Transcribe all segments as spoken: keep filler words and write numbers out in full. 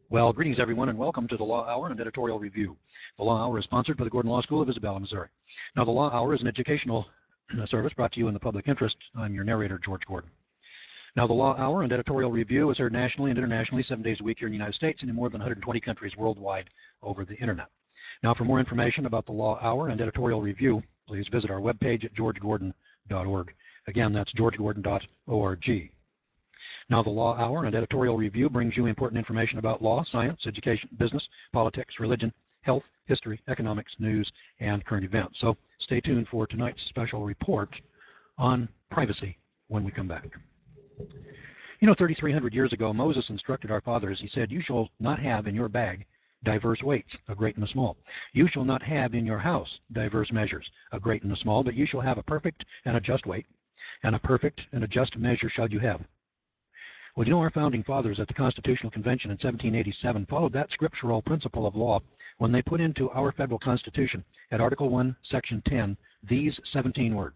Well, greetings everyone, and welcome to the Law Hour and Editorial Review. The Law Hour is sponsored by the Gordon Law School of Isabella, Missouri. Now, the Law Hour is an educational service brought to you in the public interest. I'm your narrator, George Gordon. Now, the Law Hour and Editorial Review is heard nationally and internationally seven days a week here in the United States and in more than one hundred twenty countries worldwide over the internet. Now, for more information about the Law Hour and Editorial Review, please visit our webpage at george gordon dot org. Again, that's george gordon dot org. Now, the Law Hour and Editorial Review brings you important information about law, science, education, business, politics, religion, health, history, economics, news, and current events. So stay tuned for tonight's special report on privacy when we come back. You know, thirty-three hundred years ago, Moses instructed our fathers. He said, "You shall not have in your bag diverse weights, a great and a small. You shall not have in your house diverse measures, a great and a small, but you shall have a perfect and a just weight, and a perfect and a just measure shall you have." Well, you know, our founding fathers at the Constitutional Convention in seventeen eighty-seven followed that scriptural principle of law when they put into our federal Constitution at Article one, Section ten, these seventeen words.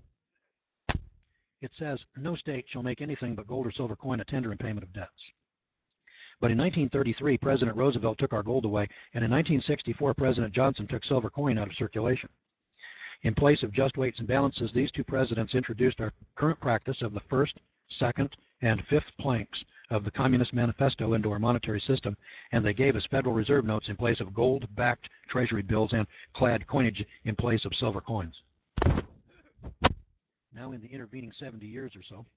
It says, "No state shall make anything but gold or silver coin a tender in payment of debts." But in nineteen thirty-three, President Roosevelt took our gold away, and in nineteen sixty-four, President Johnson took silver coin out of circulation. In place of just weights and balances, these two presidents introduced our current practice of the first, second, and fifth planks of the Communist Manifesto into our monetary system, and they gave us Federal Reserve notes in place of gold-backed treasury bills and clad coinage in place of silver coins. Now, in the intervening seventy years or so,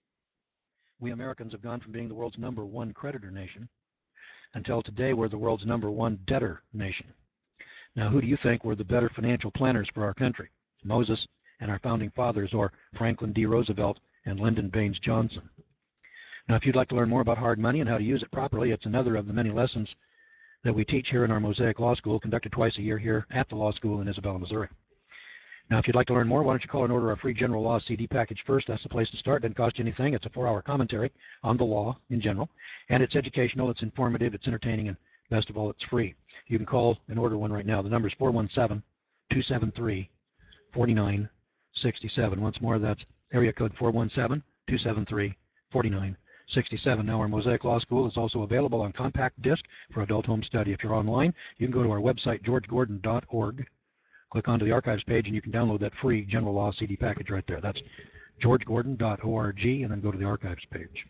we Americans have gone from being the world's number one creditor nation until today we're the world's number one debtor nation. Now, who do you think were the better financial planners for our country? Moses and our founding fathers, or Franklin D. Roosevelt and Lyndon Baines Johnson? Now, if you'd like to learn more about hard money and how to use it properly, it's another of the many lessons that we teach here in our Mosaic Law School, conducted twice a year here at the Law School in Isabella, Missouri. Now, if you'd like to learn more, why don't you call and order our free General Law C D package first? That's the place to start. It doesn't cost you anything. It's a four-hour commentary on the law in general, and it's educational, it's informative, it's entertaining, and best of all, it's free. You can call and order one right now. The number is four one seven, two seven three, four nine six seven. Once more, that's area code four one seven, two seven three, four nine six seven. Now, our Mosaic Law School is also available on compact disc for adult home study. If you're online, you can go to our website, george gordon dot org. Click onto the archives page, and you can download that free General Law C D package right there. That's george gordon dot org, and then go to the archives page.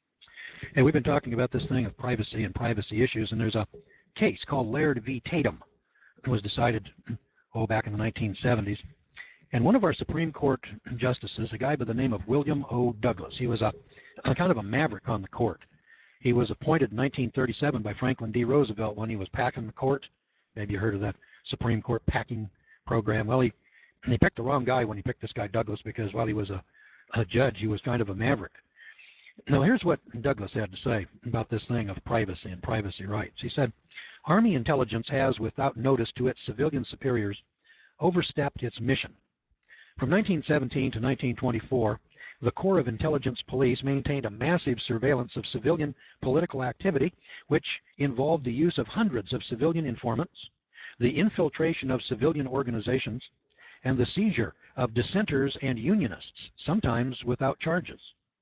Hey, we've been talking about this thing of privacy and privacy issues, and there's a case called Laird v. Tatum. It was decided, oh, back in the nineteen seventies. And one of our Supreme Court justices, a guy by the name of William O. Douglas, he was a, a kind of a maverick on the court. He was appointed in nineteen thirty-seven by Franklin D. Roosevelt when he was packing the court. Maybe you heard of that Supreme Court packing program. Well, he, he picked the wrong guy when he picked this guy Douglas, because while he was a, a judge, he was kind of a maverick. Now, here's what Douglas had to say about this thing of privacy and privacy rights. He said, "Army intelligence has, without notice to its civilian superiors, overstepped its mission. From nineteen seventeen to nineteen twenty-four, the Corps of Intelligence Police maintained a massive surveillance of civilian political activity, which involved the use of hundreds of civilian informants, the infiltration of civilian organizations, and the seizure of dissenters and unionists, sometimes without charges.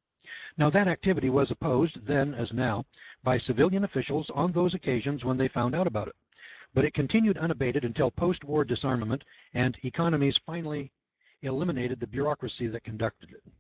Now, that activity was opposed, then as now, by civilian officials on those occasions when they found out about it. But it continued unabated until post-war disarmament and economies finally eliminated the bureaucracy that conducted it."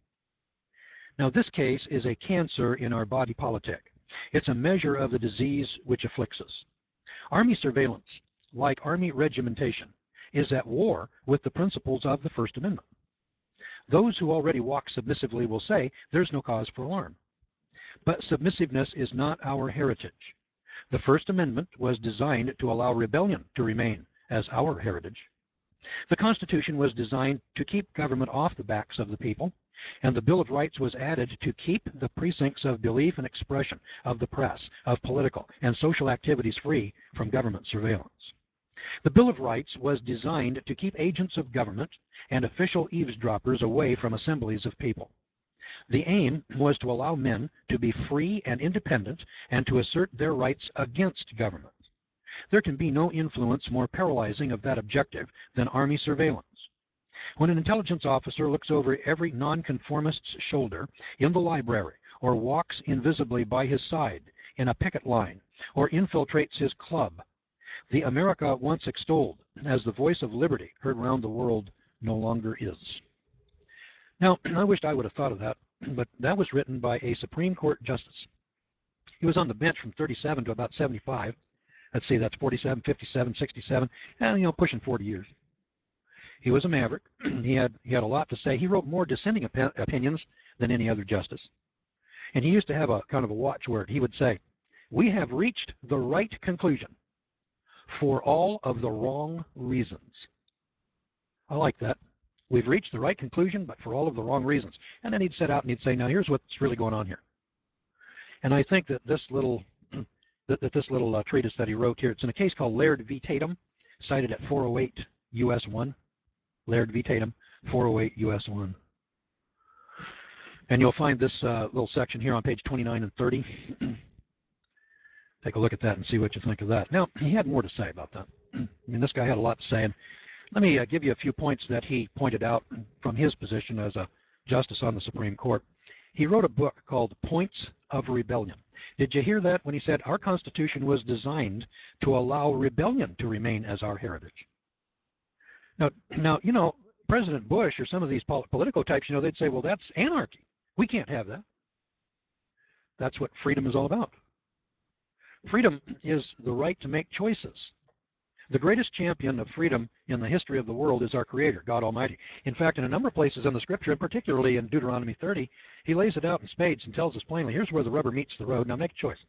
Now, this case is a cancer in our body politic. It's a measure of the disease which afflicts us. Army surveillance, like Army regimentation, is at war with the principles of the First Amendment. Those who already walk submissively will say there's no cause for alarm. But submissiveness is not our heritage. The First Amendment was designed to allow rebellion to remain as our heritage. The Constitution was designed to keep government off the backs of the people, and the Bill of Rights was added to keep the precincts of belief and expression, of the press, of political and social activities free from government surveillance. The Bill of Rights was designed to keep agents of government and official eavesdroppers away from assemblies of people. The aim was to allow men to be free and independent and to assert their rights against government. There can be no influence more paralyzing of that objective than Army surveillance. When an intelligence officer looks over every nonconformist's shoulder in the library or walks invisibly by his side in a picket line or infiltrates his club, the America once extolled as the voice of liberty heard round the world no longer is. Now, I wished I would have thought of that, but that was written by a Supreme Court justice. He was on the bench from thirty-seven to about seventy-five. Let's see, that's forty-seven, fifty-seven, sixty-seven, and, you know, pushing forty years. He was a maverick. he had he had a lot to say. He wrote more dissenting op opinions than any other justice. And he used to have a kind of a watchword. He would say, "We have reached the right conclusion for all of the wrong reasons." I like that. We've reached the right conclusion, but for all of the wrong reasons. And then he'd set out and he'd say, now here's what's really going on here. And I think that this little that, that this little uh, treatise that he wrote here, it's in a case called Laird v. Tatum, cited at four oh eight U S one. Laird v. Tatum, four oh eight U S one. And you'll find this uh, little section here on page twenty-nine and thirty. Take a look at that and see what you think of that. Now, he had more to say about that. I mean, this guy had a lot to say. And let me uh, give you a few points that he pointed out from his position as a justice on the Supreme Court. He wrote a book called Points of Rebellion. Did you hear that when he said our Constitution was designed to allow rebellion to remain as our heritage? Now, now you know, President Bush or some of these pol political types, you know, they'd say, well, that's anarchy. We can't have that. That's what freedom is all about. Freedom is the right to make choices. The greatest champion of freedom in the history of the world is our Creator, God Almighty. In fact, in a number of places in the Scripture, and particularly in Deuteronomy thirty, he lays it out in spades and tells us plainly, here's where the rubber meets the road, now make a choice.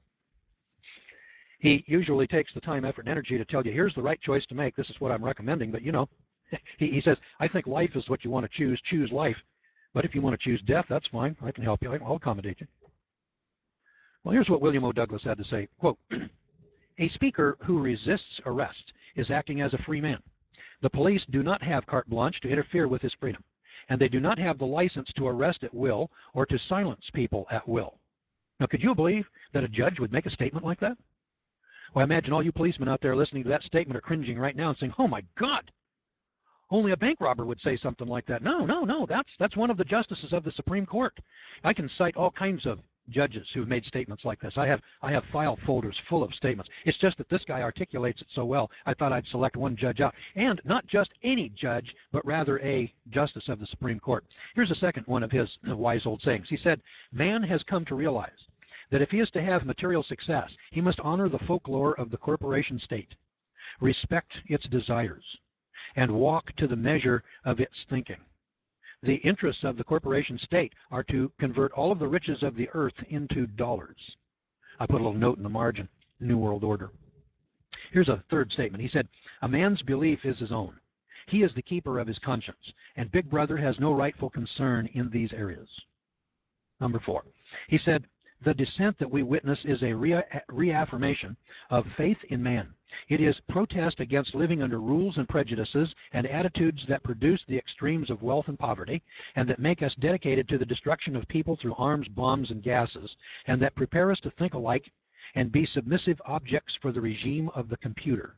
He usually takes the time, effort, and energy to tell you, here's the right choice to make, this is what I'm recommending, but you know, he, he says, I think life is what you want to choose, choose life. But if you want to choose death, that's fine, I can help you, I'll accommodate you. Well, here's what William O. Douglas had to say, quote, a speaker who resists arrest is acting as a free man. The police do not have carte blanche to interfere with his freedom, and they do not have the license to arrest at will or to silence people at will. Now, could you believe that a judge would make a statement like that? Well, I imagine all you policemen out there listening to that statement are cringing right now and saying, oh my God, only a bank robber would say something like that. No, no, no, that's, that's one of the justices of the Supreme Court. I can cite all kinds of judges who've made statements like this. I have I have file folders full of statements. It's just that this guy articulates it so well, I thought I'd select one judge out. And not just any judge, but rather a justice of the Supreme Court. Here's a second one of his wise old sayings. He said, man has come to realize that if he is to have material success, he must honor the folklore of the corporation state, respect its desires, and walk to the measure of its thinking. The interests of the corporation state are to convert all of the riches of the earth into dollars. I put a little note in the margin, New World Order. Here's a third statement. He said, a man's belief is his own. He is the keeper of his conscience, and Big Brother has no rightful concern in these areas. Number four, he said, the descent that we witness is a re reaffirmation of faith in man. It is protest against living under rules and prejudices and attitudes that produce the extremes of wealth and poverty, and that make us dedicated to the destruction of people through arms, bombs, and gases, and that prepare us to think alike and be submissive objects for the regime of the computer.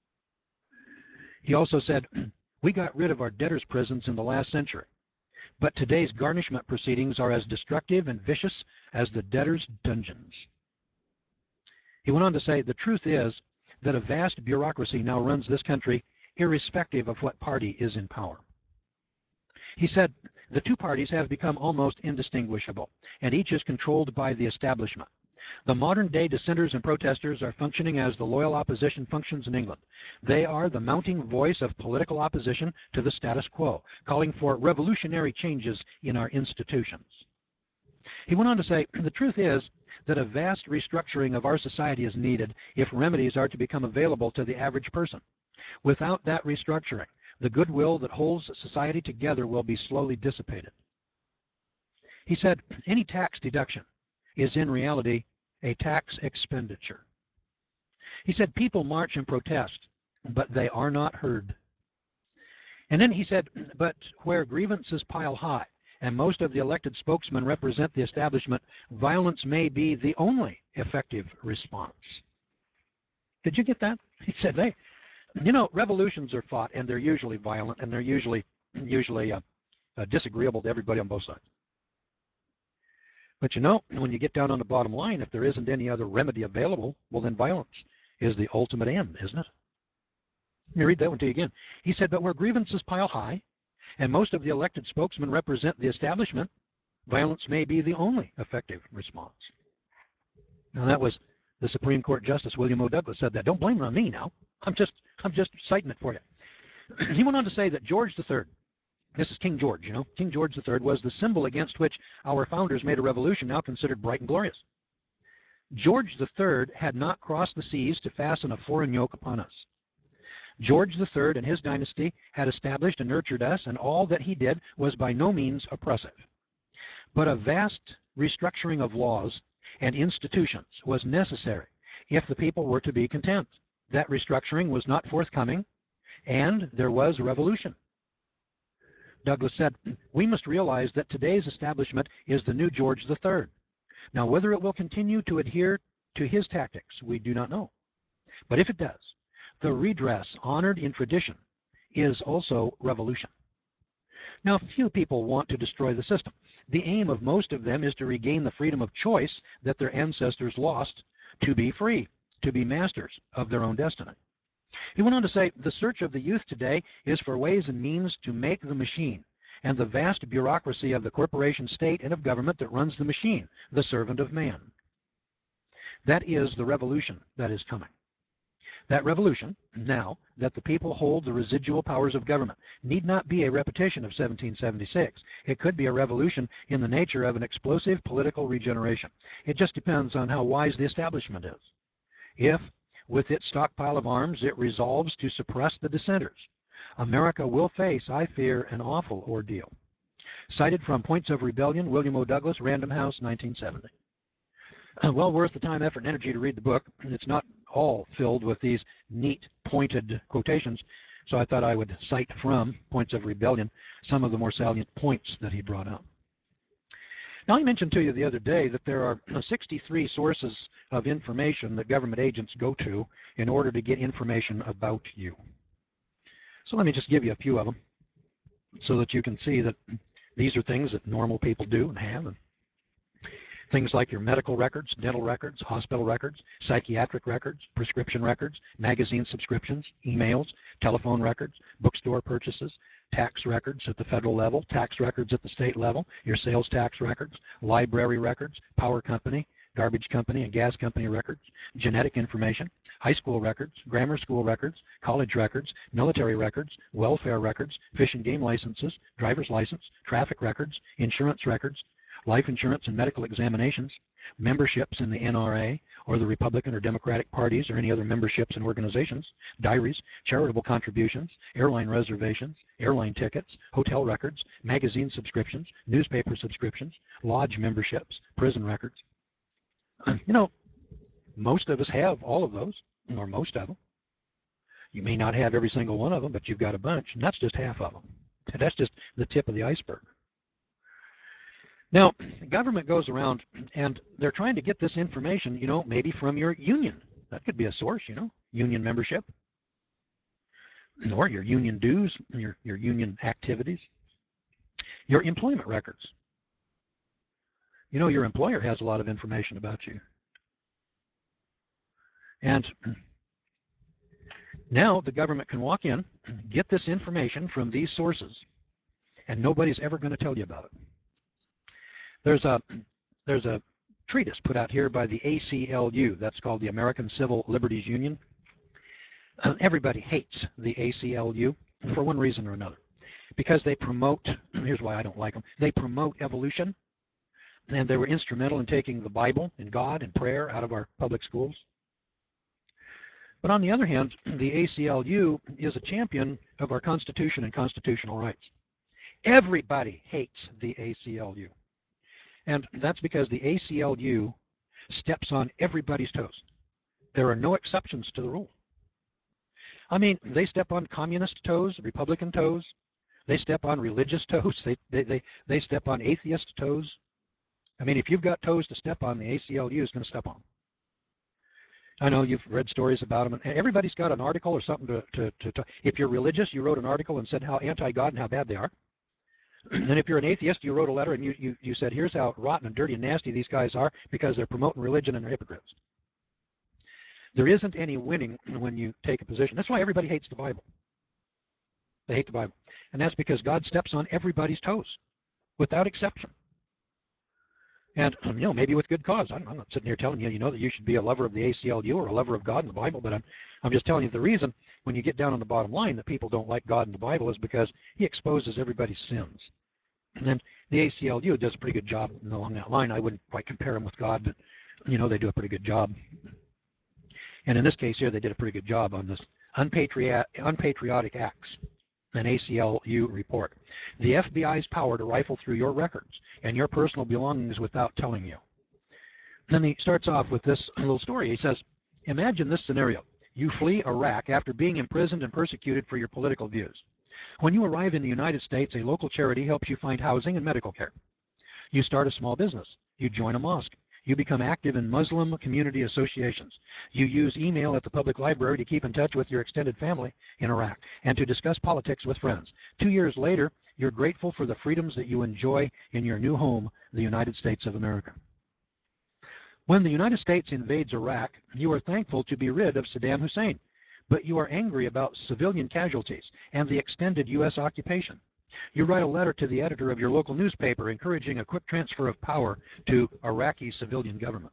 He also said, we got rid of our debtors' prisons in the last century, but today's garnishment proceedings are as destructive and vicious as the debtors' dungeons. He went on to say, the truth is that a vast bureaucracy now runs this country irrespective of what party is in power. He said, the two parties have become almost indistinguishable, and each is controlled by the establishment. The modern-day dissenters and protesters are functioning as the loyal opposition functions in England. They are the mounting voice of political opposition to the status quo, calling for revolutionary changes in our institutions. He went on to say, the truth is that a vast restructuring of our society is needed if remedies are to become available to the average person. Without that restructuring, the goodwill that holds society together will be slowly dissipated. He said, any tax deduction is in reality a tax expenditure. He said, people march and protest, but they are not heard. And then he said, but where grievances pile high, and most of the elected spokesmen represent the establishment, violence may be the only effective response. Did you get that? He said, they, you know, revolutions are fought, and they're usually violent, and they're usually, usually uh, uh, disagreeable to everybody on both sides. But you know, when you get down on the bottom line, if there isn't any other remedy available, well, then violence is the ultimate end, isn't it? Let me read that one to you again. He said, but where grievances pile high, and most of the elected spokesmen represent the establishment, violence may be the only effective response. Now that was the Supreme Court Justice William O. Douglas said that. Don't blame it on me now. I'm just, I'm just citing it for you. He went on to say that George the Third, this is King George, you know, King George the Third was the symbol against which our founders made a revolution now considered bright and glorious. George the Third had not crossed the seas to fasten a foreign yoke upon us. George the Third and his dynasty had established and nurtured us, and all that he did was by no means oppressive. But a vast restructuring of laws and institutions was necessary if the people were to be content. That restructuring was not forthcoming, and there was revolution. Douglas said, we must realize that today's establishment is the new George the Third. Now, whether it will continue to adhere to his tactics, we do not know. But if it does, the redress honored in tradition is also revolution. Now, few people want to destroy the system. The aim of most of them is to regain the freedom of choice that their ancestors lost, to be free, to be masters of their own destiny. He went on to say, the search of the youth today is for ways and means to make the machine and the vast bureaucracy of the corporation state and of government that runs the machine, the servant of man. That is the revolution that is coming. That revolution, now that the people hold the residual powers of government, need not be a repetition of seventeen seventy-six. It could be a revolution in the nature of an explosive political regeneration. It just depends on how wise the establishment is. If, with its stockpile of arms, it resolves to suppress the dissenters, America will face, I fear, an awful ordeal. Cited from Points of Rebellion, William O. Douglas, Random House, nineteen seventy. Well worth the time, effort, and energy to read the book. It's not all filled with these neat, pointed quotations, so I thought I would cite from Points of Rebellion some of the more salient points that he brought up. Now, I mentioned to you the other day that there are sixty-three sources of information that government agents go to in order to get information about you. So let me just give you a few of them so that you can see that these are things that normal people do and have. And things like your medical records, dental records, hospital records, psychiatric records, prescription records, magazine subscriptions, emails, telephone records, bookstore purchases, tax records at the federal level, tax records at the state level, your sales tax records, library records, power company, garbage company and gas company records, genetic information, high school records, grammar school records, college records, military records, welfare records, fish and game licenses, driver's license, traffic records, insurance records, life insurance and medical examinations, memberships in the N R A or the Republican or Democratic parties or any other memberships and organizations, diaries, charitable contributions, airline reservations, airline tickets, hotel records, magazine subscriptions, newspaper subscriptions, lodge memberships, prison records. You know, most of us have all of those, or most of them. You may not have every single one of them, but you've got a bunch, and that's just half of them. That's just the tip of the iceberg. Now, the government goes around and they're trying to get this information, you know, maybe from your union. That could be a source, you know, union membership, or your union dues, your, your union activities, your employment records. You know, your employer has a lot of information about you. And now the government can walk in, get this information from these sources, and nobody's ever going to tell you about it. There's a, there's a treatise put out here by the A C L U. That's called the American Civil Liberties Union. Uh, everybody hates the A C L U for one reason or another. Because they promote, here's why I don't like them, they promote evolution, and they were instrumental in taking the Bible and God and prayer out of our public schools. But on the other hand, the A C L U is a champion of our Constitution and constitutional rights. Everybody hates the A C L U. And that's because the A C L U steps on everybody's toes. There are no exceptions to the rule. I mean, they step on communist toes, Republican toes. They step on religious toes. They, they, they, they step on atheist toes. I mean, if you've got toes to step on, the A C L U is going to step on. I know you've read stories about them. And everybody's got an article or something to, to, to, to. If you're religious, you wrote an article and said how anti-God and how bad they are. And if you're an atheist, you wrote a letter and you, you, you said, here's how rotten and dirty and nasty these guys are because they're promoting religion and they're hypocrites. There isn't any winning when you take a position. That's why everybody hates the Bible. They hate the Bible. And that's because God steps on everybody's toes without exception. And, you know, maybe with good cause. I'm, I'm not sitting here telling you, you know, that you should be a lover of the A C L U or a lover of God and the Bible, but I'm, I'm just telling you the reason when you get down on the bottom line that people don't like God and the Bible is because he exposes everybody's sins. And the A C L U does a pretty good job along that line. I wouldn't quite compare them with God, but, you know, they do a pretty good job. And in this case here, they did a pretty good job on this unpatriot, unpatriotic acts. An A C L U report. The F B I's power to rifle through your records and your personal belongings without telling you. Then he starts off with this little story. He says, imagine this scenario. You flee Iraq after being imprisoned and persecuted for your political views. When you arrive in the United States, a local charity helps you find housing and medical care. You start a small business. You join a mosque. You become active in Muslim community associations. You use email at the public library to keep in touch with your extended family in Iraq and to discuss politics with friends. Two years later, you're grateful for the freedoms that you enjoy in your new home, the United States of America. When the United States invades Iraq, you are thankful to be rid of Saddam Hussein, but you are angry about civilian casualties and the extended U S occupation. You write a letter to the editor of your local newspaper encouraging a quick transfer of power to Iraqi civilian government.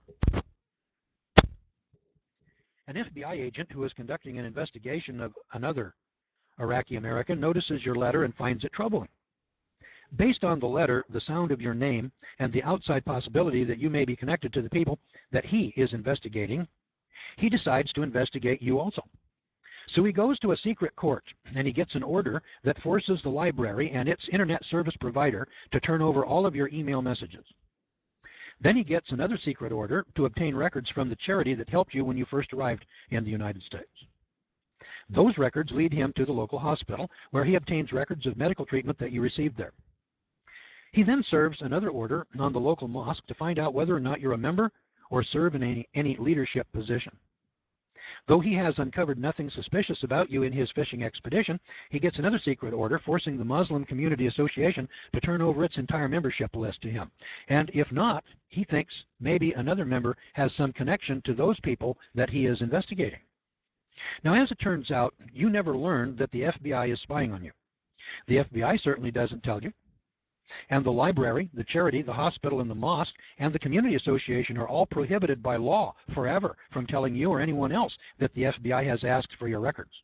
An F B I agent who is conducting an investigation of another Iraqi American notices your letter and finds it troubling. Based on the letter, the sound of your name, and the outside possibility that you may be connected to the people that he is investigating, he decides to investigate you also. So he goes to a secret court, and he gets an order that forces the library and its internet service provider to turn over all of your email messages. Then he gets another secret order to obtain records from the charity that helped you when you first arrived in the United States. Those records lead him to the local hospital, where he obtains records of medical treatment that you received there. He then serves another order on the local mosque to find out whether or not you're a member or serve in any, any leadership position. Though he has uncovered nothing suspicious about you in his fishing expedition, he gets another secret order forcing the Muslim Community Association to turn over its entire membership list to him. And if not, he thinks maybe another member has some connection to those people that he is investigating. Now, as it turns out, you never learned that the F B I is spying on you. The F B I certainly doesn't tell you. And the library, the charity, the hospital, and the mosque, and the community association are all prohibited by law forever from telling you or anyone else that the F B I has asked for your records.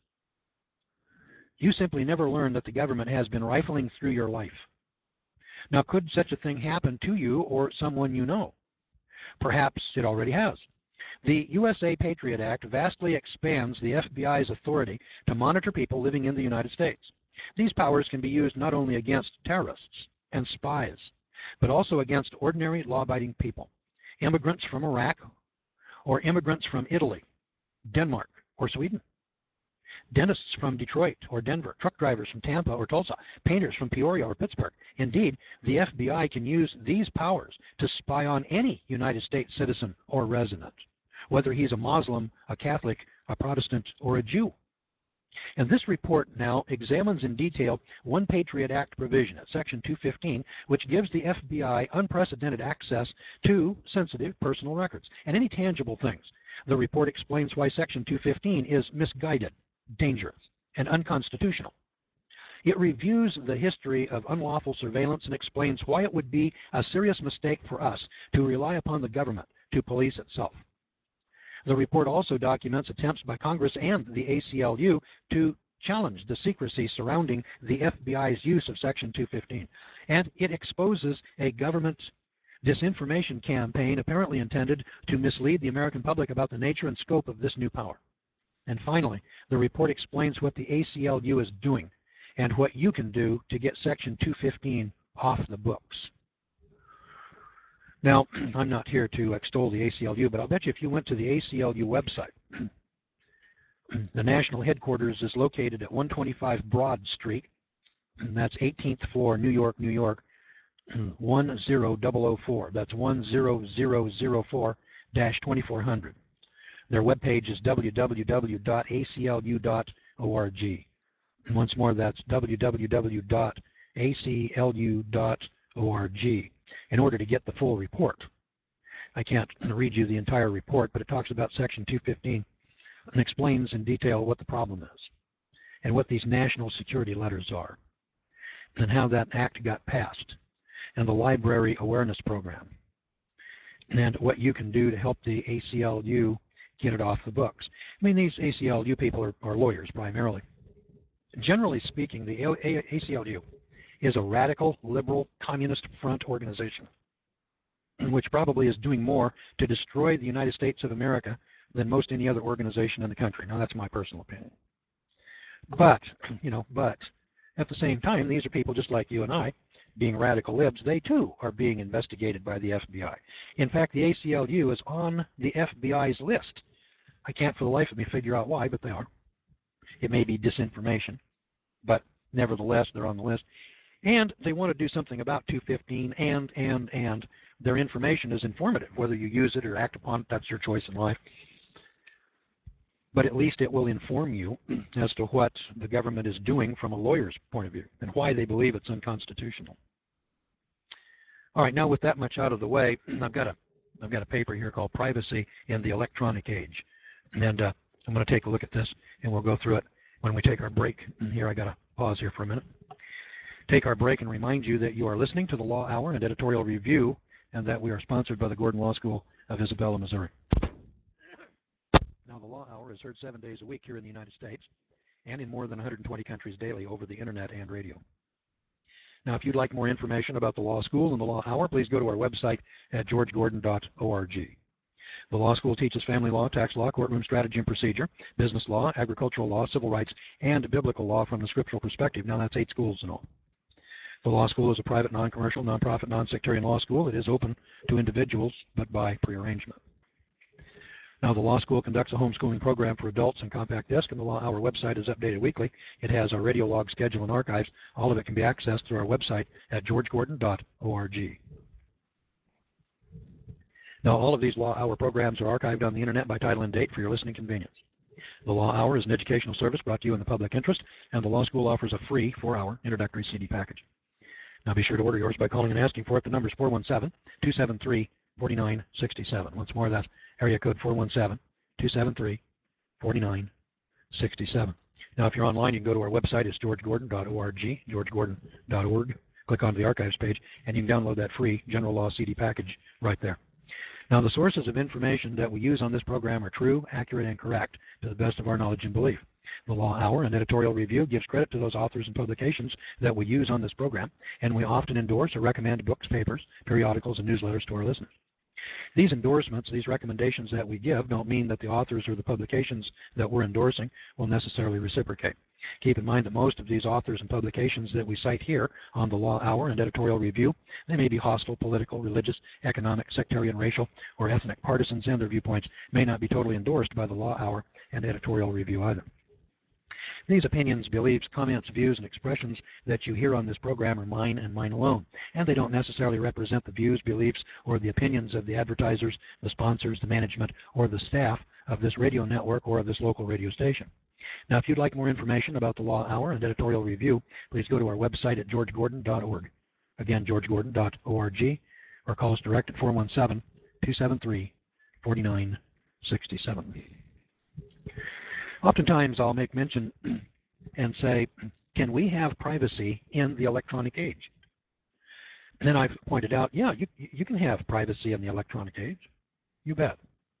You simply never learn that the government has been rifling through your life. Now, could such a thing happen to you or someone you know? Perhaps it already has. The U S A Patriot Act vastly expands the F B I's authority to monitor people living in the United States. These powers can be used not only against terrorists and spies, but also against ordinary law-abiding people, immigrants from Iraq or immigrants from Italy, Denmark, or Sweden, dentists from Detroit or Denver, truck drivers from Tampa or Tulsa, painters from Peoria or Pittsburgh. Indeed, the F B I can use these powers to spy on any United States citizen or resident, whether he's a Muslim, a Catholic, a Protestant, or a Jew. And this report now examines in detail one Patriot Act provision at Section two fifteen, which gives the F B I unprecedented access to sensitive personal records and any tangible things. The report explains why Section two fifteen is misguided, dangerous, and unconstitutional. It reviews the history of unlawful surveillance and explains why it would be a serious mistake for us to rely upon the government to police itself. The report also documents attempts by Congress and the A C L U to challenge the secrecy surrounding the F B I's use of Section two fifteen, and it exposes a government disinformation campaign apparently intended to mislead the American public about the nature and scope of this new power. And finally, the report explains what the A C L U is doing and what you can do to get Section two fifteen off the books. Now, I'm not here to extol the A C L U, but I'll bet you if you went to the A C L U website, the national headquarters is located at one twenty-five Broad Street, and that's eighteenth floor, New York, New York, one zero zero zero four. That's one zero zero zero four dash twenty-four hundred. Their webpage is w w w dot a c l u dot org. Once more, that's w w w dot A C L U dot org in order to get the full report. I can't read you the entire report, but it talks about Section two fifteen and explains in detail what the problem is and what these national security letters are and how that act got passed and the library awareness program and what you can do to help the A C L U get it off the books. I mean, these A C L U people are, are lawyers primarily. Generally speaking, the A C L U is a radical, liberal, communist front organization, which probably is doing more to destroy the United States of America than most any other organization in the country. Now, that's my personal opinion. But, you know, but at the same time, these are people just like you and I, being radical libs. They, too, are being investigated by the F B I. In fact, the A C L U is on the F B I's list. I can't for the life of me figure out why, but they are. It may be disinformation, but nevertheless, they're on the list. And they want to do something about two fifteen, and, and, and their information is informative. Whether you use it or act upon it, that's your choice in life. But at least it will inform you as to what the government is doing from a lawyer's point of view and why they believe it's unconstitutional. All right, now with that much out of the way, I've got a, I've got a paper here called Privacy in the Electronic Age. And uh, I'm going to take a look at this, and we'll go through it when we take our break. And here, I got to pause here for a minute. Take our break and remind you that you are listening to the Law Hour and Editorial Review, and that we are sponsored by the Gordon Law School of Isabella, Missouri. Now, the Law Hour is heard seven days a week here in the United States and in more than one hundred twenty countries daily over the internet and radio. Now, if you'd like more information about the Law School and the Law Hour, please go to our website at george gordon dot org. The Law School teaches family law, tax law, courtroom strategy and procedure, business law, agricultural law, civil rights, and biblical law from the scriptural perspective. Now, that's eight schools in all. The Law School is a private, non-commercial, non-profit, non-sectarian law school. It is open to individuals, but by prearrangement. Now, the Law School conducts a homeschooling program for adults on compact disc, and the Law Hour website is updated weekly. It has our radio log schedule and archives. All of it can be accessed through our website at george gordon dot org. Now, all of these Law Hour programs are archived on the internet by title and date for your listening convenience. The Law Hour is an educational service brought to you in the public interest, and the Law School offers a free four-hour introductory C D package. Now, be sure to order yours by calling and asking for it. The number is four one seven, two seven three, four nine six seven. Once more, that's area code four one seven, two seven three, four nine six seven. Now, if you're online, you can go to our website. It's george gordon dot org, george gordon dot org. Click onto the archives page, and you can download that free general law C D package right there. Now, the sources of information that we use on this program are true, accurate, and correct to the best of our knowledge and belief. The Law Hour and Editorial Review gives credit to those authors and publications that we use on this program, and we often endorse or recommend books, papers, periodicals, and newsletters to our listeners. These endorsements, these recommendations that we give, don't mean that the authors or the publications that we're endorsing will necessarily reciprocate. Keep in mind that most of these authors and publications that we cite here on the Law Hour and Editorial Review, they may be hostile, political, religious, economic, sectarian, racial, or ethnic partisans, and their viewpoints may not be totally endorsed by the Law Hour and Editorial Review either. These opinions, beliefs, comments, views, and expressions that you hear on this program are mine and mine alone, and they don't necessarily represent the views, beliefs, or the opinions of the advertisers, the sponsors, the management, or the staff of this radio network or of this local radio station. Now, if you'd like more information about the Law Hour and Editorial Review, please go to our website at george gordon dot org. Again, george gordon dot org, or call us direct at four one seven, two seven three, four nine six seven. Oftentimes, I'll make mention and say, can we have privacy in the electronic age? And then I've pointed out, yeah, you, you can have privacy in the electronic age. You bet.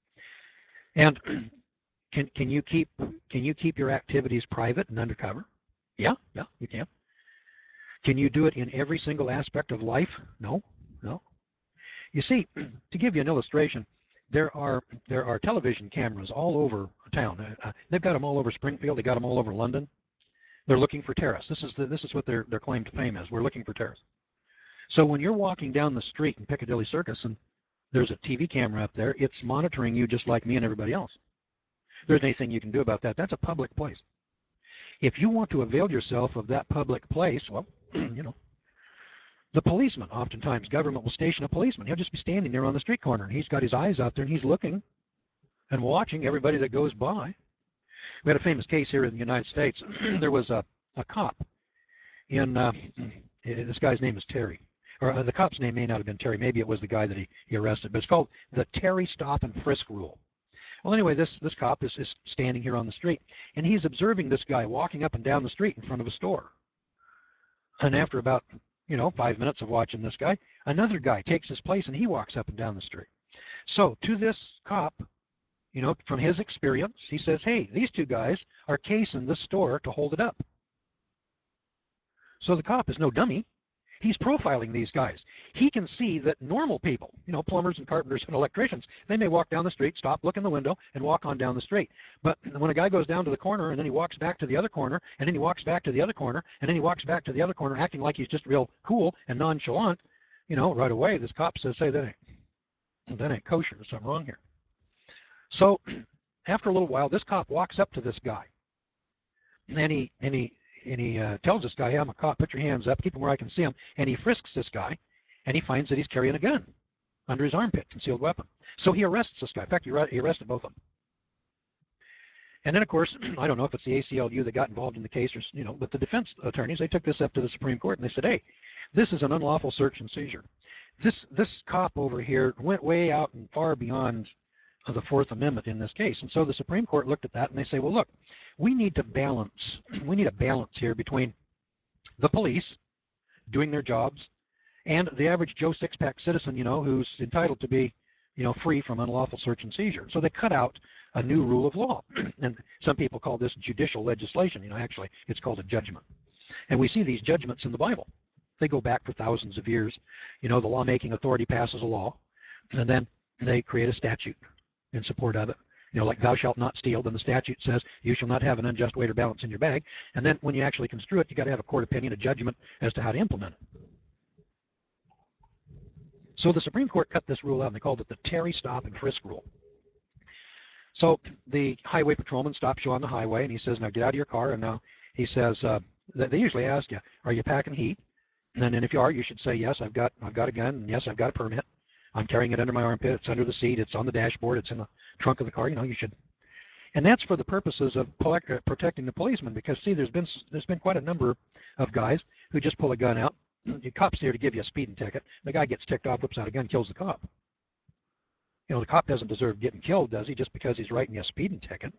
And can, can, you keep, can you keep your activities private and undercover? Yeah, yeah, you can. Can you do it in every single aspect of life? No, no. You see, to give you an illustration, There are there are television cameras all over town. Uh, they've got them all over Springfield. They got them all over London. They're looking for terrorists. This is the, this is what their their claim to fame is. We're looking for terrorists. So when you're walking down the street in Piccadilly Circus and there's a T V camera up there, it's monitoring you just like me and everybody else. There's anything you can do about that. That's a public place. If you want to avail yourself of that public place, well, you know. The policeman, oftentimes government will station a policeman. He'll just be standing there on the street corner, and he's got his eyes out there, and he's looking and watching everybody that goes by. We had a famous case here in the United States. There was a, a cop in uh, This guy's name is Terry. Or uh, the cop's name may not have been Terry. Maybe it was the guy that he, he arrested. But it's called the Terry Stop and Frisk Rule. Well, anyway, this, this cop is, is standing here on the street, and he's observing this guy walking up and down the street in front of a store. And after about, you know, five minutes of watching this guy, another guy takes his place, and he walks up and down the street. So to this cop, you know, from his experience, he says, hey, these two guys are casing this store to hold it up. So the cop is no dummy. He's profiling these guys. He can see that normal people, you know, plumbers and carpenters and electricians, they may walk down the street, stop, look in the window, and walk on down the street. But when a guy goes down to the corner and then he walks back to the other corner, and then he walks back to the other corner, and then he walks back to the other corner, acting like he's just real cool and nonchalant, you know, right away this cop says, hey, that ain't, that ain't kosher. There's something wrong here. So after a little while, this cop walks up to this guy, and he, and he, and he uh, tells this guy, hey, I'm a cop, put your hands up, keep them where I can see them. And he frisks this guy, and he finds that he's carrying a gun under his armpit, concealed weapon. So he arrests this guy. In fact, he, he arrested both of them. And then, of course, I don't know if it's the A C L U that got involved in the case, or, you know, but the defense attorneys, they took this up to the Supreme Court, and they said, hey, this is an unlawful search and seizure. This, this cop over here went way out and far beyond of the Fourth Amendment in this case. And so the Supreme Court looked at that and they say, well, look, we need to balance, we need a balance here between the police doing their jobs and the average Joe Sixpack citizen, you know, who's entitled to be, you know, free from unlawful search and seizure. So they cut out a new rule of law. And some people call this judicial legislation. You know, actually, it's called a judgment. And we see these judgments in the Bible. They go back for thousands of years. You know, the lawmaking authority passes a law, and then they create a statute in support of it. You know, like thou shalt not steal, then the statute says you shall not have an unjust weight or balance in your bag. And then when you actually construe it, you got to have a court opinion, a judgment as to how to implement it. So the Supreme Court cut this rule out, and they called it the Terry Stop and Frisk Rule. So the highway patrolman stops you on the highway, and he says, now get out of your car. And now he says, uh, they usually ask you, are you packing heat? And then if you are, you should say, yes, I've got, I've got a gun, and yes, I've got a permit. I'm carrying it under my armpit. It's under the seat. It's on the dashboard. It's in the trunk of the car. You know, you should. And that's for the purposes of protecting the policeman, because, see, there's been there's been quite a number of guys who just pull a gun out. The cop's there to give you a speeding ticket. The guy gets ticked off, whips out a gun, kills the cop. You know, the cop doesn't deserve getting killed, does he, just because he's writing you a speeding ticket?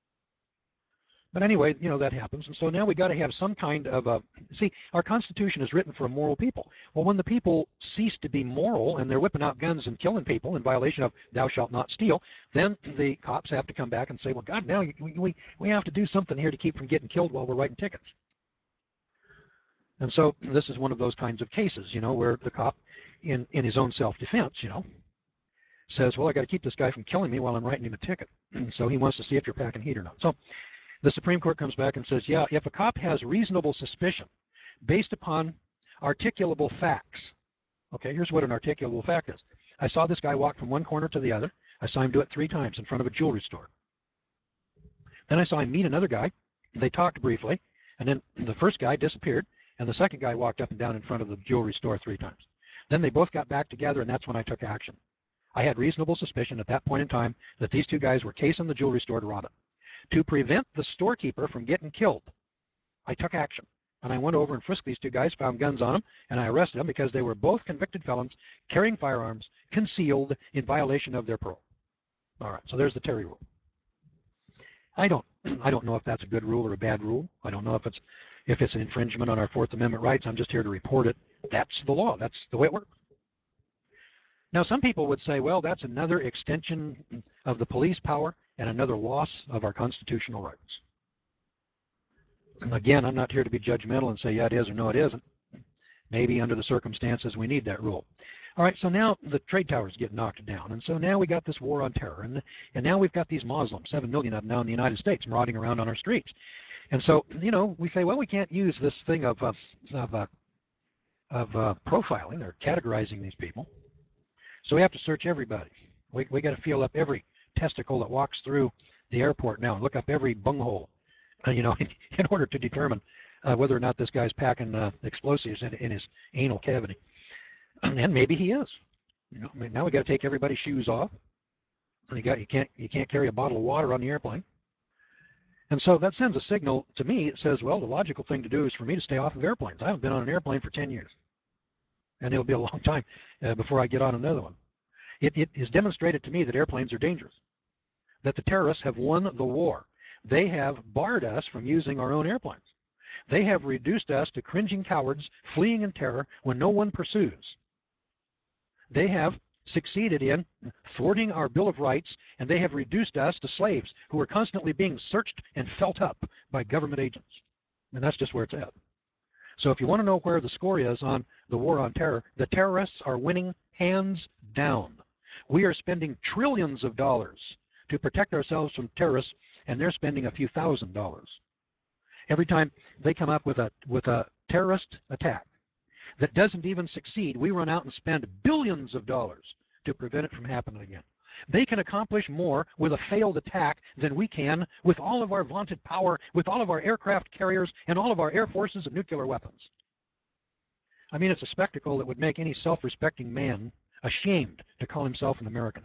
But anyway, you know, that happens. And so now we got to have some kind of a, see, our Constitution is written for a moral people. Well, when the people cease to be moral and they're whipping out guns and killing people in violation of thou shalt not steal, then the cops have to come back and say, well, God, now we, we, we have to do something here to keep from getting killed while we're writing tickets. And so this is one of those kinds of cases, you know, where the cop, in, in his own self-defense, you know, says, well, I got to keep this guy from killing me while I'm writing him a ticket. And so he wants to see if you're packing heat or not. So the Supreme Court comes back and says, yeah, if a cop has reasonable suspicion based upon articulable facts. Okay, here's what an articulable fact is. I saw this guy walk from one corner to the other. I saw him do it three times in front of a jewelry store. Then I saw him meet another guy. They talked briefly, and then the first guy disappeared, and the second guy walked up and down in front of the jewelry store three times. Then they both got back together, and that's when I took action. I had reasonable suspicion at that point in time that these two guys were casing the jewelry store to rob it. To prevent the storekeeper from getting killed, I took action. And I went over and frisked these two guys, found guns on them, and I arrested them because they were both convicted felons carrying firearms concealed in violation of their parole. All right, so there's the Terry rule. I don't, I don't know if that's a good rule or a bad rule. I don't know if it's, if it's an infringement on our Fourth Amendment rights. I'm just here to report it. That's the law. That's the way it works. Now, some people would say, well, that's another extension of the police power and another loss of our constitutional rights. And again, I'm not here to be judgmental and say, yeah, it is or no, it isn't. Maybe under the circumstances we need that rule. All right, so now the trade towers get knocked down, and so now we got this war on terror, and, and now we've got these Muslims, seven million of them now in the United States, marauding around on our streets. And so, you know, we say, well, we can't use this thing of, uh, of, uh, of uh, profiling or categorizing these people. So we have to search everybody. We, we got to feel up every testicle that walks through the airport now and look up every bunghole, uh, you know, in, in order to determine uh, whether or not this guy's packing uh, explosives in, in his anal cavity. And maybe he is. You know, I mean, now we got to take everybody's shoes off. You got you can't you can't carry a bottle of water on the airplane. And so that sends a signal to me. It says, well, the logical thing to do is for me to stay off of airplanes. I haven't been on an airplane for ten years. And it'll be a long time uh, before I get on another one. It, it is demonstrated to me that airplanes are dangerous, that the terrorists have won the war. They have barred us from using our own airplanes. They have reduced us to cringing cowards fleeing in terror when no one pursues. They have succeeded in thwarting our Bill of Rights, and they have reduced us to slaves who are constantly being searched and felt up by government agents. And that's just where it's at. So if you want to know where the score is on the war on terror, the terrorists are winning hands down. We are spending trillions of dollars to protect ourselves from terrorists, and they're spending a few thousand dollars. Every time they come up with a, with a terrorist attack that doesn't even succeed, we run out and spend billions of dollars to prevent it from happening again. They can accomplish more with a failed attack than we can with all of our vaunted power, with all of our aircraft carriers, and all of our air forces of nuclear weapons. I mean, it's a spectacle that would make any self-respecting man ashamed to call himself an American.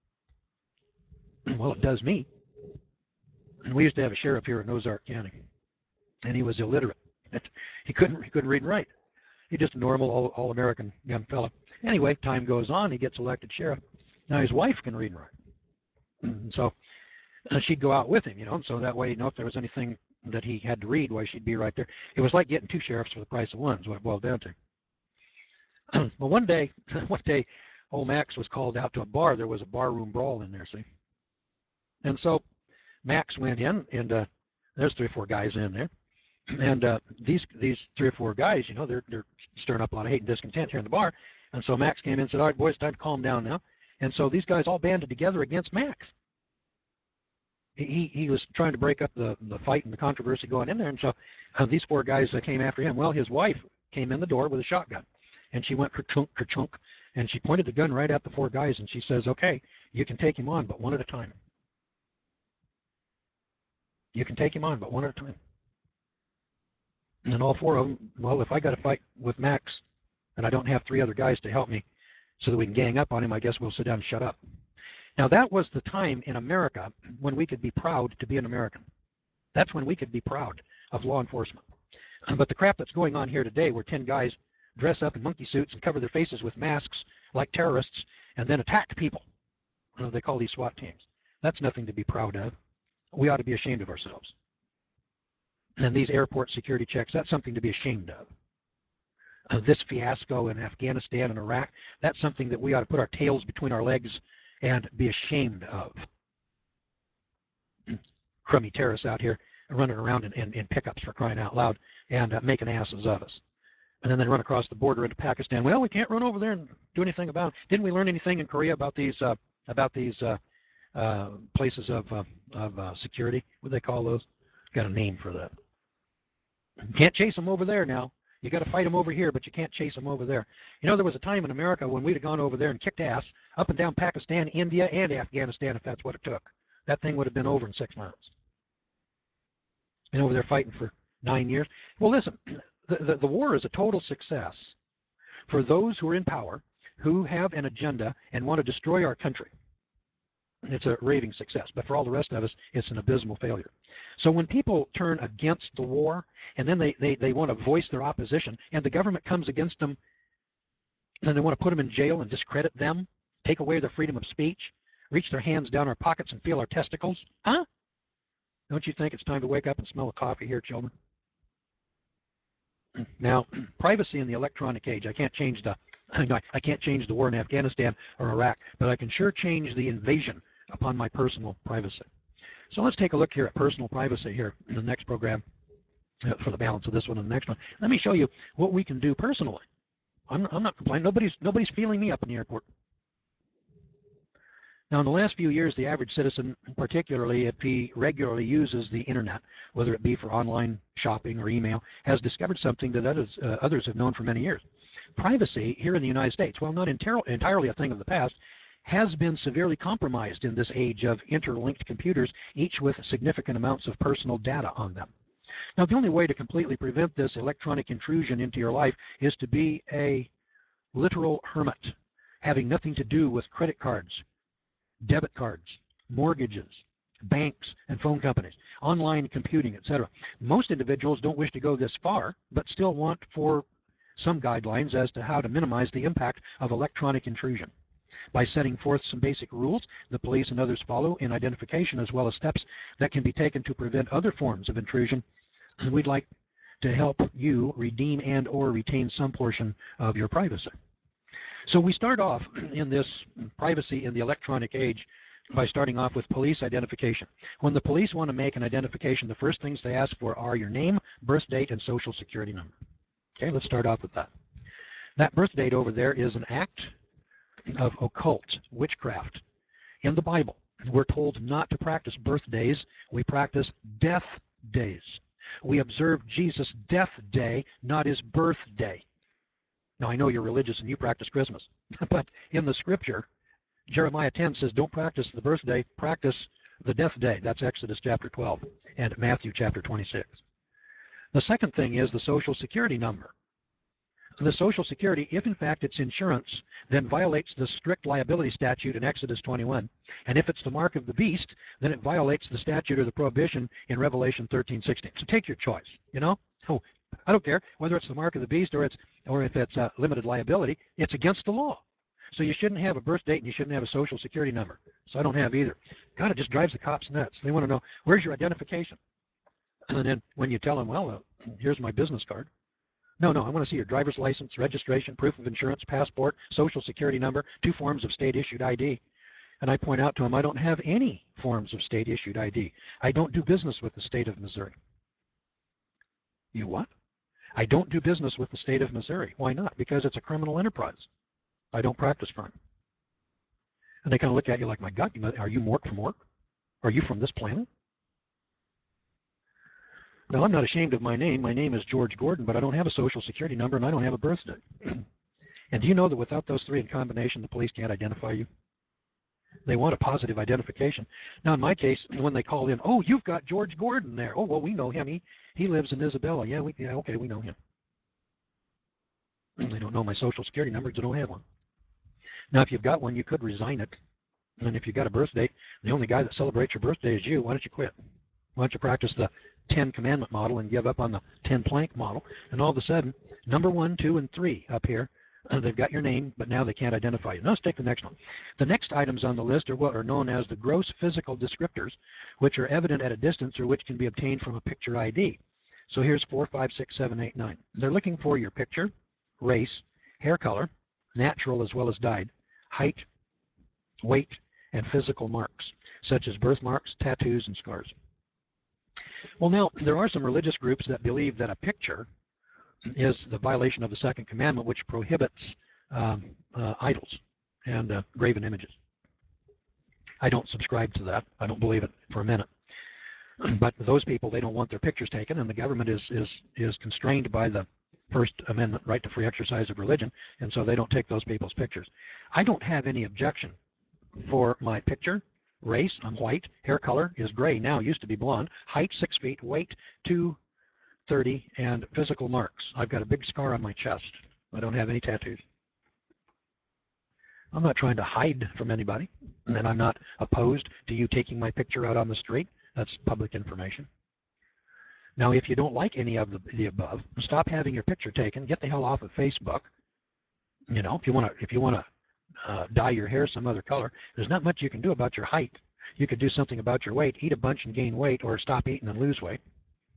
Well, it does me. And we used to have a sheriff here in Ozark County, and he was illiterate. He couldn't, he couldn't read and write. He's just a normal, all, all-American young fellow. Anyway, time goes on, he gets elected sheriff. Now his wife can read and write. And so uh, she'd go out with him, you know, so that way, you know, if there was anything that he had to read, why, she'd be right there. It was like getting two sheriffs for the price of one, is what it boiled down to. Well, one day, one day, old Max was called out to a bar. There was a barroom brawl in there, see? And so Max went in, and uh, there's three or four guys in there. And uh, these these three or four guys, you know, they're, they're stirring up a lot of hate and discontent here in the bar. And so Max came in and said, all right, boys, time to calm down now. And so these guys all banded together against Max. He, he was trying to break up the, the fight and the controversy going in there. And so uh, these four guys uh, came after him. Well, his wife came in the door with a shotgun. And she went kerchunk, kerchunk. And she pointed the gun right at the four guys. And she says, okay, you can take him on, but one at a time. You can take him on, but one at a time. And all four of them, well, if I got to fight with Max and I don't have three other guys to help me so that we can gang up on him, I guess we'll sit down and shut up. Now, that was the time in America when we could be proud to be an American. That's when we could be proud of law enforcement. But the crap that's going on here today, where ten guys dress up in monkey suits and cover their faces with masks like terrorists and then attack people, you know, they call these SWAT teams. That's nothing to be proud of. We ought to be ashamed of ourselves. And these airport security checks, that's something to be ashamed of. Uh, this fiasco in Afghanistan and Iraq, that's something that we ought to put our tails between our legs and be ashamed of. Crummy terrorists out here running around in, in, in pickups, for crying out loud, and uh, making asses of us. And then they run across the border into Pakistan. Well, we can't run over there and do anything about it. Didn't we learn anything in Korea about these uh, about these uh, uh, places of, uh, of uh, security? What do they call those? Got a name for that. You can't chase them over there now. You got to fight them over here, but you can't chase them over there. You know, there was a time in America when we'd have gone over there and kicked ass up and down Pakistan, India, and Afghanistan if that's what it took. That thing would have been over in six months. Been over there fighting for nine years. Well, listen, the, the, the war is a total success for those who are in power, who have an agenda and want to destroy our country. It's a raving success, but for all the rest of us, it's an abysmal failure. So when people turn against the war, and then they, they, they want to voice their opposition, and the government comes against them, and they want to put them in jail and discredit them, take away their freedom of speech, reach their hands down our pockets and feel our testicles, huh? Don't you think it's time to wake up and smell the coffee here, children? Now, privacy in the electronic age, I can't change the I can't change the war in Afghanistan or Iraq, but I can sure change the invasion upon my personal privacy. So let's take a look here at personal privacy here in the next program uh, for the balance of this one and the next one. Let me show you what we can do personally. I'm not, I'm not complaining. Nobody's, nobody's feeling me up in the airport. Now, in the last few years, the average citizen, particularly if he regularly uses the internet, whether it be for online shopping or email, has discovered something that others, uh, others have known for many years. Privacy here in the United States, while not entirely a thing of the past, has been severely compromised in this age of interlinked computers, each with significant amounts of personal data on them. Now, the only way to completely prevent this electronic intrusion into your life is to be a literal hermit, having nothing to do with credit cards, debit cards, mortgages, banks and phone companies, online computing, et cetera. Most individuals don't wish to go this far, but still want for some guidelines as to how to minimize the impact of electronic intrusion. By setting forth some basic rules the police and others follow in identification, as well as steps that can be taken to prevent other forms of intrusion, we'd like to help you redeem and or retain some portion of your privacy. So we start off in this privacy in the electronic age by starting off with police identification. When the police want to make an identification, the first things they ask for are your name, birth date, and social security number. Okay, let's start off with that. That birth date over there is an act of occult witchcraft. In the Bible, we're told not to practice birthdays. We practice death days. We observe Jesus' death day, not his birthday. Now, I know you're religious and you practice Christmas, but in the scripture, Jeremiah ten says, don't practice the birthday, practice the death day. That's Exodus chapter twelve and Matthew chapter twenty-six. The second thing is the social security number. The Social Security, if in fact it's insurance, then violates the strict liability statute in Exodus twenty-one. And if it's the mark of the beast, then it violates the statute or the prohibition in Revelation thirteen sixteen. So take your choice, you know? Oh, I don't care whether it's the mark of the beast or it's or if it's uh, limited liability. It's against the law. So you shouldn't have a birth date and you shouldn't have a Social Security number. So I don't have either. God, it just drives the cops nuts. They want to know, where's your identification? And then when you tell them, well, uh, here's my business card. No, no, I want to see your driver's license, registration, proof of insurance, passport, Social Security number, two forms of state-issued I D. And I point out to them, I don't have any forms of state-issued I D. I don't do business with the state of Missouri. You what? I don't do business with the state of Missouri. Why not? Because it's a criminal enterprise. I don't practice crime. And they kind of look at you like, my God, are you Mort from work? Are you from this planet? Now, I'm not ashamed of my name. My name is George Gordon, but I don't have a Social Security number and I don't have a birthday. And do you know that without those three in combination, the police can't identify you? They want a positive identification. Now, in my case, when they call in, oh, you've got George Gordon there. Oh, well, we know him. He, he lives in Isabella. Yeah, we, yeah, okay, we know him. They don't know my Social Security number because I don't have one. Now, if you've got one, you could resign it. And if you've got a birth date, the only guy that celebrates your birthday is you. Why don't you quit? Why don't you practice the ten commandment model and give up on the ten plank model? And all of a sudden, number one, two, and three up here, uh, they've got your name, but now they can't identify you. Now let's take the next one. The next items on the list are what are known as the gross physical descriptors, which are evident at a distance or which can be obtained from a picture I D. So here's four, five, six, seven, eight, nine. They're looking for your picture, race, hair color, natural as well as dyed, height, weight, and physical marks, such as birthmarks, tattoos, and scars. Well, now, there are some religious groups that believe that a picture is the violation of the second commandment, which prohibits um, uh, idols and uh, graven images. I don't subscribe to that. I don't believe it for a minute. But those people, they don't want their pictures taken, and the government is, is, is constrained by the First Amendment right to free exercise of religion, and so they don't take those people's pictures. I don't have any objection for my picture. Race, I'm white. Hair color is gray now, used to be blonde. Height, six feet. Weight, two thirty. And physical marks. I've got a big scar on my chest. I don't have any tattoos. I'm not trying to hide from anybody, and I'm not opposed to you taking my picture out on the street. That's public information. Now, if you don't like any of the, the above, stop having your picture taken. Get the hell off of Facebook. You know, if you want to, if you want to uh, dye your hair some other color, there's not much you can do about your height. You could do something about your weight, eat a bunch and gain weight, or stop eating and lose weight.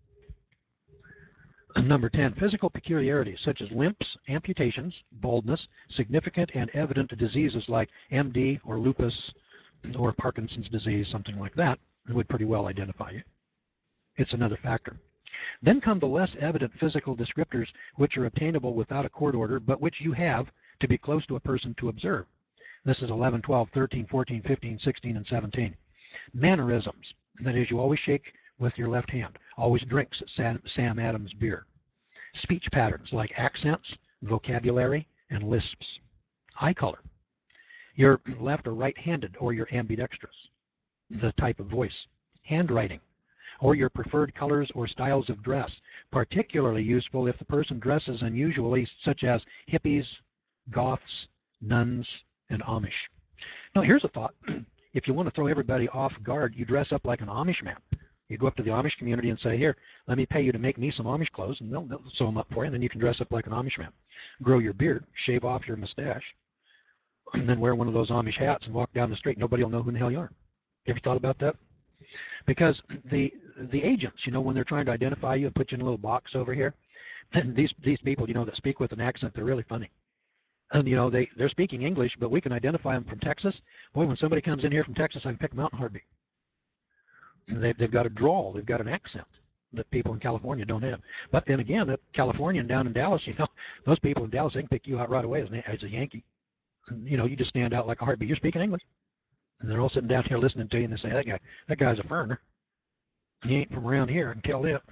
Number ten, physical peculiarities such as limps, amputations, baldness, significant and evident diseases like M D or lupus or Parkinson's disease, something like that, would pretty well identify you. It's another factor. Then come the less evident physical descriptors which are obtainable without a court order, but which you have to be close to a person to observe. This is eleven, twelve, thirteen, fourteen, fifteen, sixteen, and seventeen. Mannerisms, that is, you always shake with your left hand, always drinks Sam, Sam Adams beer. Speech patterns like accents, vocabulary, and lisps. Eye color. You're left or right-handed, or you're ambidextrous. The type of voice. Handwriting, or your preferred colors or styles of dress, particularly useful if the person dresses unusually, such as hippies, goths, nuns, and Amish. Now, here's a thought. if you want to throw everybody off guard, you dress up like an Amish man. You go up to the Amish community and say, here, let me pay you to make me some Amish clothes, and they'll, they'll sew them up for you, and then you can dress up like an Amish man. Grow your beard, shave off your mustache, and then wear one of those Amish hats and walk down the street. Nobody will know who the hell you are. You ever thought about that? Because the the agents, you know, when they're trying to identify you and put you in a little box over here, and these these people, you know, that speak with an accent, they're really funny. And, you know, they, they're speaking English, but we can identify them from Texas. Boy, when somebody comes in here from Texas, I can pick them out in a heartbeat. They've, they've got a drawl. They've got an accent that people in California don't have. But then again, that Californian down in Dallas, you know, those people in Dallas, they can pick you out right away as, as a Yankee. You know, you just stand out like a heartbeat. You're speaking English. And they're all sitting down here listening to you, and they say, that guy, that guy's a foreigner. He ain't from around here. I can tell that.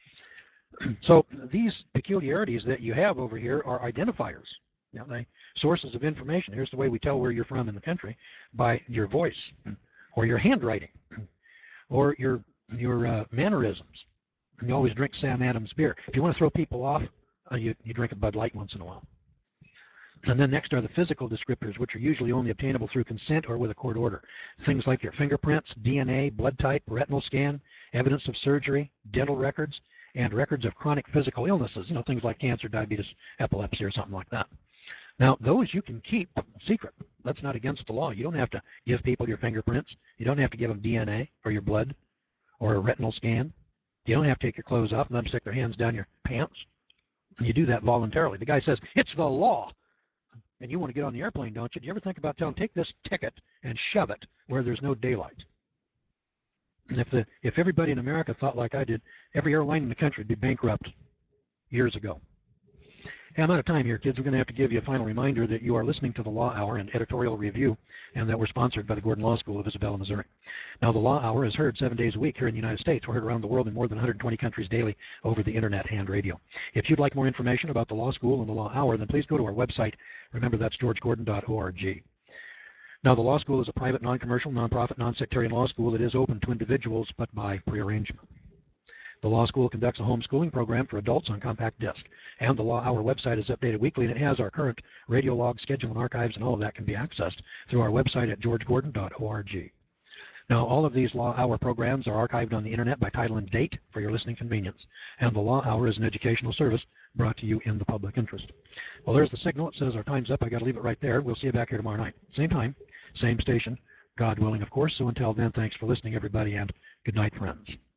So these peculiarities that you have over here are identifiers. Now, they sources of information. Here's the way we tell where you're from in the country: by your voice, or your handwriting, or your your uh, mannerisms. And you always drink Sam Adams beer. If you want to throw people off, uh, you, you drink a Bud Light once in a while. And then next are the physical descriptors, which are usually only obtainable through consent or with a court order. Things like your fingerprints, D N A, blood type, retinal scan, evidence of surgery, dental records, and records of chronic physical illnesses, you know, things like cancer, diabetes, epilepsy, or something like that. Now, those you can keep secret. That's not against the law. You don't have to give people your fingerprints. You don't have to give them D N A or your blood or a retinal scan. You don't have to take your clothes off and let them stick their hands down your pants. You do that voluntarily. The guy says, it's the law. And you want to get on the airplane, don't you? Do you ever think about telling, take this ticket and shove it where there's no daylight? And if, the, if everybody in America thought like I did, every airline in the country would be bankrupt years ago. Hey, I'm out of time here, kids. We're going to have to give you a final reminder that you are listening to the Law Hour and Editorial Review, and that we're sponsored by the Gordon Law School of Isabella, Missouri. Now, the Law Hour is heard seven days a week here in the United States. We're heard around the world in more than one hundred twenty countries daily over the Internet and radio. If you'd like more information about the Law School and the Law Hour, then please go to our website. Remember, that's george gordon dot org. Now, the Law School is a private, non-commercial, non-profit, non-sectarian law school. It is open to individuals, but by prearrangement. The Law School conducts a homeschooling program for adults on compact disc. And the Law Hour website is updated weekly, and it has our current radio log, schedule, and archives, and all of that can be accessed through our website at george gordon dot org. Now, all of these Law Hour programs are archived on the Internet by title and date for your listening convenience. And the Law Hour is an educational service brought to you in the public interest. Well, there's the signal. It says our time's up. I got to leave it right there. We'll see you back here tomorrow night. Same time, same station, God willing, of course. So until then, thanks for listening, everybody, and good night, friends.